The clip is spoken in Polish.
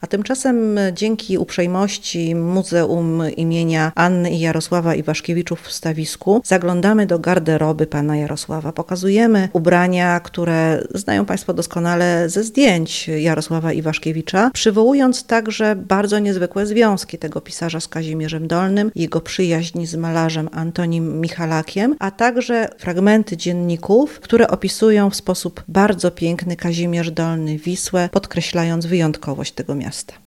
A tymczasem dzięki uprzejmości Muzeum imienia Anny i Jarosława Iwaszkiewiczów w Stawisku zaglądamy do garderoby pana Jarosława. Pokazujemy ubrania, które znają Państwo doskonale ze zdjęć Jarosława Iwaszkiewicza, przywołując także bardzo niezwykłe związki tego pisarza z Kazimierzem Dolnym, jego przyjaźń z malarzem Antonim Michalakiem, a także fragmenty dzienników, które opisują w sposób bardzo piękny Kazimierz Dolny Wisłę, podkreślając wyjątkowość tego miasta.